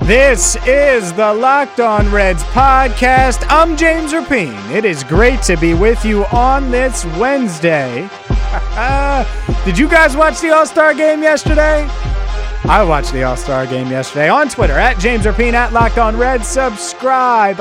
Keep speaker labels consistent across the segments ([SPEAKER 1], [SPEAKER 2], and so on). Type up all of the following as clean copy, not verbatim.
[SPEAKER 1] This is the Locked On Reds podcast. I'm James Rapine. It is great to be with you on this Wednesday. Did you guys watch the All-Star game yesterday? I watched the All-Star game yesterday on Twitter at James Rapine, at Locked On Reds. Subscribe,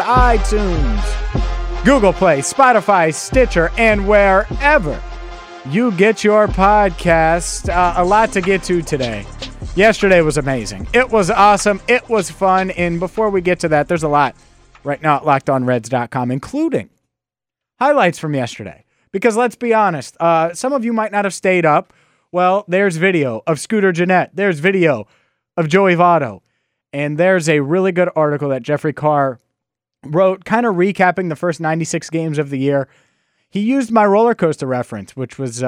[SPEAKER 1] iTunes, Google Play, Spotify, Stitcher, and wherever you get your podcast. A lot to get to today. Yesterday was amazing. It was awesome. It was fun. And before we get to that, there's a lot right now at LockedOnReds.com, including highlights from yesterday. Because let's be honest, some of you might not have stayed up. Well, there's video of Scooter Gennett. There's video of Joey Votto. And there's a really good article that Jeffrey Carr wrote, kind of recapping the first 96 games of the year. He used my roller coaster reference, which was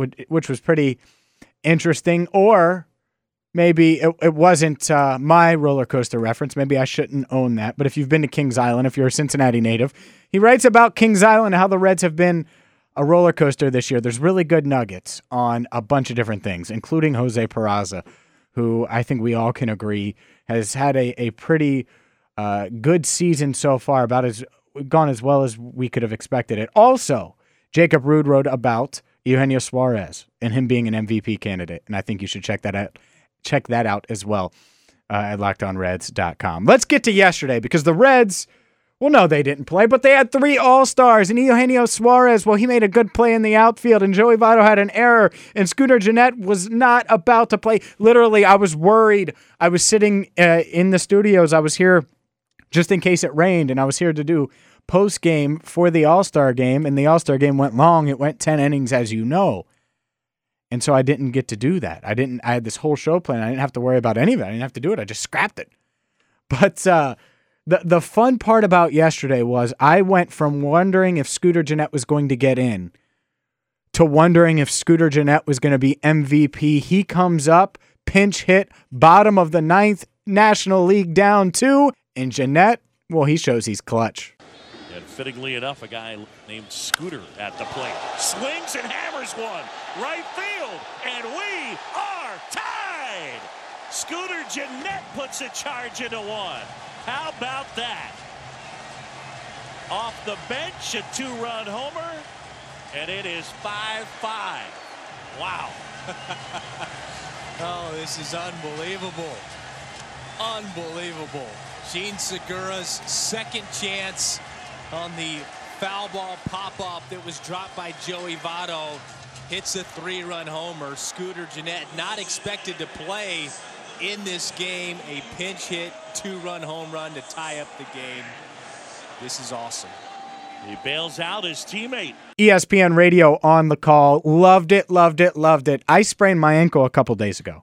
[SPEAKER 1] pretty interesting. Or maybe it wasn't my roller coaster reference. Maybe I shouldn't own that. But if you've been to Kings Island, if you're a Cincinnati native, he writes about Kings Island and how the Reds have been a roller coaster this year. There's really good nuggets on a bunch of different things, including Jose Peraza, who I think we all can agree has had a pretty good season so far, gone as well as we could have expected it. Also, Jacob Rude wrote about Eugenio Suarez and him being an MVP candidate, and I think you should check that out as well at LockedOnReds.com. Let's get to yesterday, because the Reds, well, no, they didn't play, but they had 3 All-Stars, and Eugenio Suarez, well, he made a good play in the outfield, and Joey Votto had an error, and Scooter Gennett was not about to play. Literally, I was worried. I was sitting in the studios. I was here just in case it rained, and I was here to do post-game for the All-Star game, and the All-Star game went long. It went 10 innings, as you know. And so I didn't get to do that. I had this whole show planned. I didn't have to worry about any of it. I didn't have to do it. I just scrapped it. But the fun part about yesterday was I went from wondering if Scooter Gennett was going to get in to wondering if Scooter Gennett was going to be MVP. He comes up, pinch hit, bottom of the 9th, National League down 2, and Gennett, well, he shows he's clutch.
[SPEAKER 2] And fittingly enough, a guy named Scooter at the plate. Swings and hammers one. Right field. And we are tied. Scooter Gennett puts a charge into one. How about that? Off the bench, a 2-run homer. And it is 5-5. Wow.
[SPEAKER 3] Oh, this is unbelievable. Unbelievable. Gene Segura's second chance on the foul ball pop-up that was dropped by Joey Votto. Hits a 3-run homer. Scooter Gennett not expected to play in this game. A pinch hit, 2-run home run to tie up the game. This is awesome.
[SPEAKER 2] He bails out his teammate.
[SPEAKER 1] ESPN Radio on the call. Loved it, loved it, loved it. I sprained my ankle a couple days ago.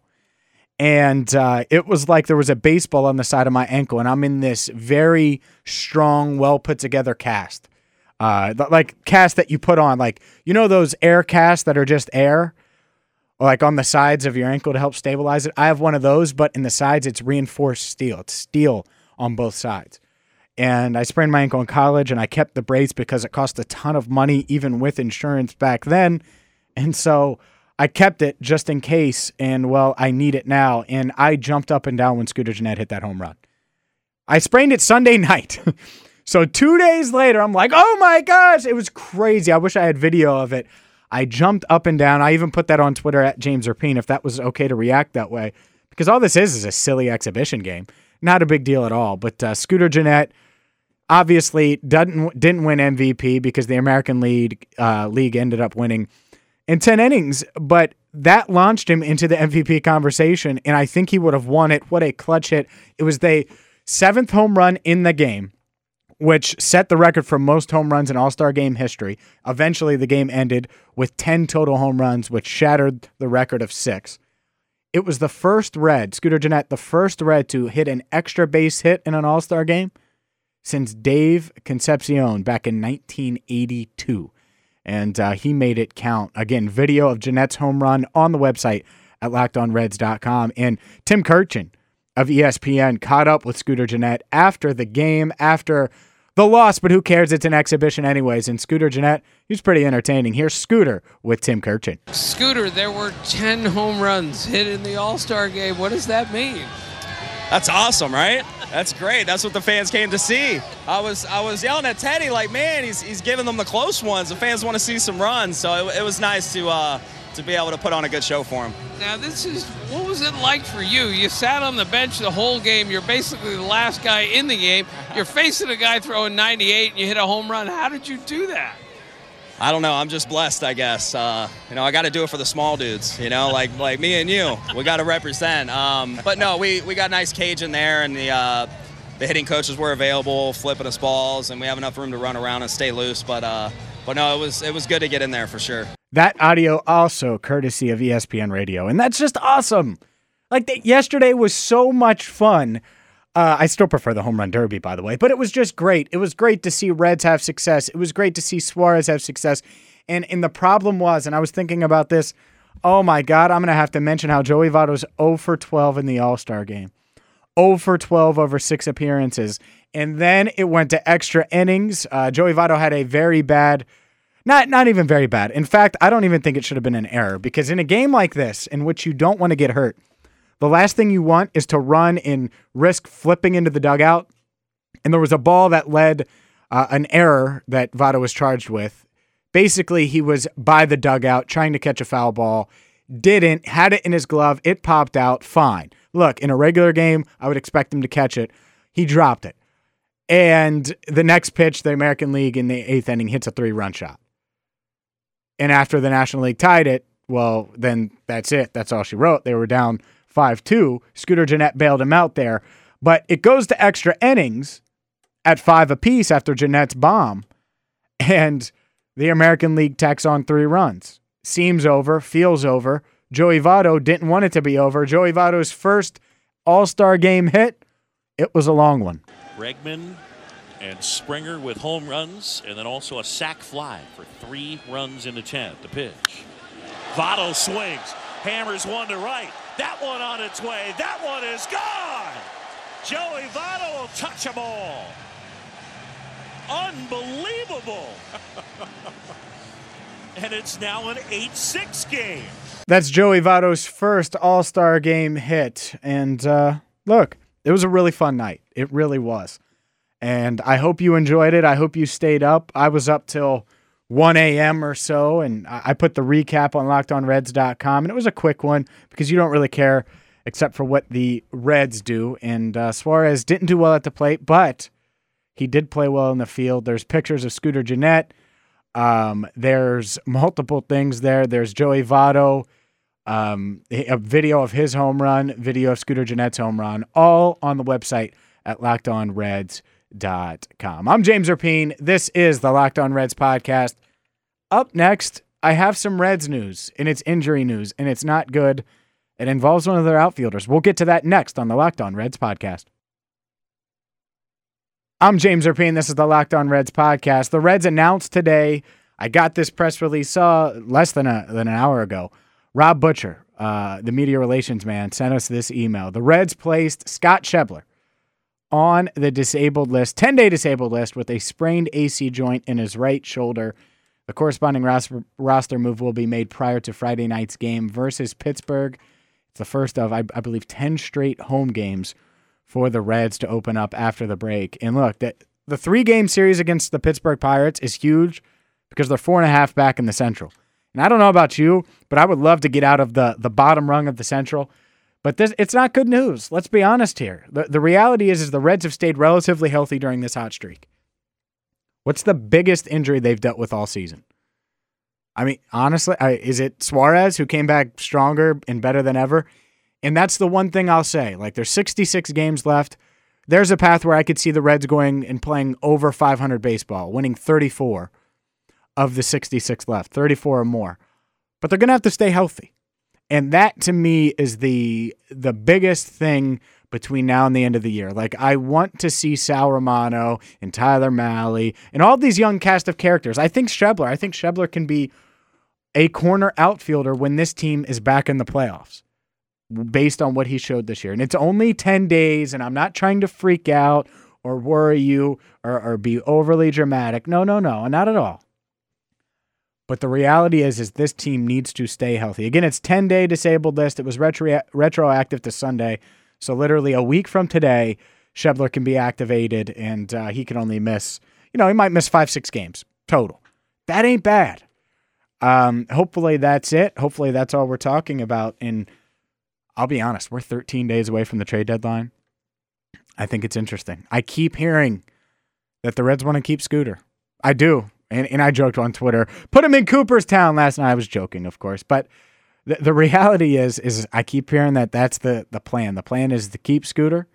[SPEAKER 1] And it was like there was a baseball on the side of my ankle, and I'm in this very strong, well-put-together cast. Like cast that you put on, like, you know those air casts that are just air? Or like on the sides of your ankle to help stabilize it? I have one of those, but in the sides, it's reinforced steel. It's steel on both sides. And I sprained my ankle in college, and I kept the brace because it cost a ton of money, even with insurance back then. And so I kept it just in case, and, well, I need it now. And I jumped up and down when Scooter Gennett hit that home run. I sprained it Sunday night. So 2 days later, I'm like, oh, my gosh, it was crazy. I wish I had video of it. I jumped up and down. I even put that on Twitter at James Rapine if that was okay to react that way. Because all this is a silly exhibition game. Not a big deal at all. But Scooter Gennett obviously didn't win MVP because the American League ended up winning in 10 innings, but that launched him into the MVP conversation, and I think he would have won it. What a clutch hit. It was the 7th home run in the game, which set the record for most home runs in All-Star game history. Eventually, the game ended with 10 total home runs, which shattered the record of 6. It was the first Red, Scooter Gennett, the first Red to hit an extra base hit in an All-Star game since Dave Concepcion back in 1982. And he made it count. Again, video of Gennett's home run on the website at LockedOnReds.com. And Tim Kurkjian of ESPN caught up with Scooter Gennett after the game, after the loss, but who cares? It's an exhibition anyways. And Scooter Gennett, he was pretty entertaining. Here's Scooter with Tim Kurkjian.
[SPEAKER 4] Scooter, there were 10 home runs hit in the All-Star game. What does that mean?
[SPEAKER 5] That's awesome, right?
[SPEAKER 4] That's great. That's what the fans came to see. I was yelling at Teddy like, man, he's giving them the close ones. The fans want to see some runs, so it was nice to be able to put on a good show for him.
[SPEAKER 5] Now, what was it like for you? You sat on the bench the whole game. You're basically the last guy in the game. You're facing a guy throwing 98 and you hit a home run. How did you do that?
[SPEAKER 4] I don't know. I'm just blessed, I guess. I got to do it for the small dudes, like me and you. We got to represent. But no, we got a nice cage in there, and the hitting coaches were available, flipping us balls, and we have enough room to run around and stay loose. But no, it was good to get in there for sure.
[SPEAKER 1] That audio also courtesy of ESPN Radio, and that's just awesome. Yesterday was so much fun. I still prefer the home run derby, by the way, but it was just great. It was great to see Reds have success. It was great to see Suarez have success. And the problem was, and I was thinking about this, oh my God, I'm going to have to mention how Joey Votto's 0 for 12 in the All-Star game. 0 for 12 over 6 appearances. And then it went to extra innings. Joey Votto had a very bad, not even very bad. In fact, I don't even think it should have been an error, because in a game like this, in which you don't want to get hurt, the last thing you want is to run and risk flipping into the dugout. And there was a ball that led an error that Votto was charged with. Basically, he was by the dugout trying to catch a foul ball, didn't, had it in his glove, it popped out, fine. Look, in a regular game, I would expect him to catch it. He dropped it. And the next pitch, the American League in the 8th inning hits a 3-run shot. And after the National League tied it, well, then that's it. That's all she wrote. They were down 5-2. Scooter Gennett bailed him out there. But it goes to extra innings at 5 apiece after Gennett's bomb. And the American League tacks on 3 runs. Seems over, feels over. Joey Votto didn't want it to be over. Joey Votto's first All-Star game hit, it was a long one.
[SPEAKER 2] Bregman and Springer with home runs, and then also a sac fly for 3 runs into 10. The pitch. Votto swings, hammers one to right. That one on its way. That one is gone. Joey Votto will touch them all. Unbelievable. And it's now an 8-6 game.
[SPEAKER 1] That's Joey Votto's first All-Star game hit. And look, it was a really fun night. It really was. And I hope you enjoyed it. I hope you stayed up. I was up till 1 a.m. or so, and I put the recap on LockedOnReds.com, and it was a quick one because you don't really care except for what the Reds do. And Suarez didn't do well at the plate, but he did play well in the field. There's pictures of Scooter Gennett. There's multiple things there. There's Joey Votto, a video of his home run, video of Scooter Gennett's home run, all on the website at LockedOnReds.com. I'm James Rapien. This is the Locked On Reds podcast. Up next, I have some Reds news, and it's injury news, and it's not good. It involves one of their outfielders. We'll get to that next on the Locked On Reds podcast. I'm James Rapien. This is the Locked On Reds podcast. The Reds announced today, I got this press release less than an hour ago. Rob Butcher, the media relations man, sent us this email. The Reds placed Scott Schebler on the disabled list, 10-day disabled list, with a sprained AC joint in his right shoulder. The corresponding roster move will be made prior to Friday night's game versus Pittsburgh. It's the first of, I believe, 10 straight home games for the Reds to open up after the break. And look, the 3-game series against the Pittsburgh Pirates is huge because they're 4.5 back in the Central. And I don't know about you, but I would love to get out of the bottom rung of the Central. But it's not good news. Let's be honest here. The reality is the Reds have stayed relatively healthy during this hot streak. What's the biggest injury they've dealt with all season? I mean, honestly, is it Suarez, who came back stronger and better than ever? And that's the one thing I'll say. Like, there's 66 games left. There's a path where I could see the Reds going and playing over 500 baseball, winning 34 of the 66 left, 34 or more. But they're going to have to stay healthy. And that, to me, is the biggest thing between now and the end of the year. Like, I want to see Sal Romano and Tyler Mahle and all these young cast of characters. I think Schebler can be a corner outfielder when this team is back in the playoffs, based on what he showed this year. And it's only 10 days, and I'm not trying to freak out or worry you or be overly dramatic. No, not at all. But the reality is this team needs to stay healthy. Again, it's 10-day disabled list. It was retroactive to Sunday. So literally a week from today, Schebler can be activated, and he can only miss, he might miss 5-6 games total. That ain't bad. Hopefully that's it. Hopefully that's all we're talking about. And I'll be honest, we're 13 days away from the trade deadline. I think it's interesting. I keep hearing that the Reds want to keep Scooter. I do. And I joked on Twitter, put him in Cooperstown last night. I was joking, of course. But the reality is I keep hearing that that's the plan. The plan is to keep Scooter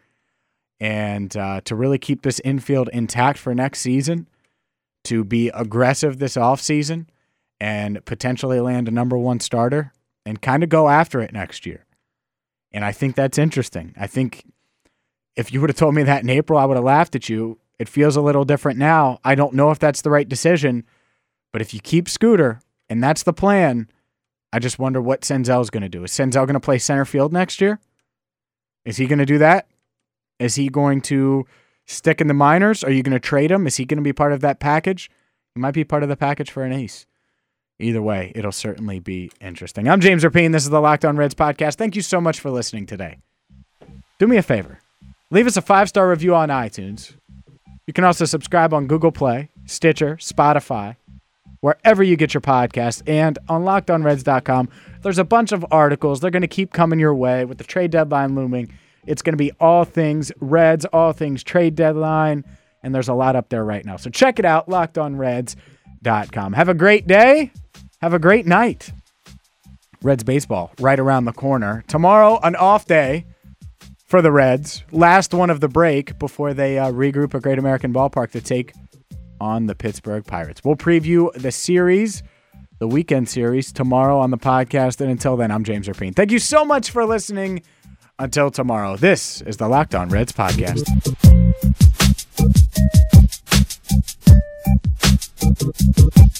[SPEAKER 1] and to really keep this infield intact for next season, to be aggressive this offseason and potentially land a number one starter and kind of go after it next year. And I think that's interesting. I think if you would have told me that in April, I would have laughed at you. It feels a little different now. I don't know if that's the right decision, but if you keep Scooter and that's the plan, I just wonder what Senzel's going to do. Is Senzel going to play center field next year? Is he going to do that? Is he going to stick in the minors? Are you going to trade him? Is he going to be part of that package? He might be part of the package for an ace. Either way, it'll certainly be interesting. I'm James Rapien. This is the Locked On Reds podcast. Thank you so much for listening today. Do me a favor. Leave us a 5-star review on iTunes. You can also subscribe on Google Play, Stitcher, Spotify, wherever you get your podcast, and on LockedOnReds.com. There's a bunch of articles. They're going to keep coming your way with the trade deadline looming. It's going to be all things Reds, all things trade deadline, and there's a lot up there right now. So check it out, LockedOnReds.com. Have a great day. Have a great night. Reds baseball right around the corner. Tomorrow, an off day for the Reds. Last one of the break before they regroup at Great American Ballpark to take on the Pittsburgh Pirates. We'll preview the series, the weekend series, tomorrow on the podcast. And until then, I'm James Rapien. Thank you so much for listening. Until tomorrow, this is the Locked On Reds podcast.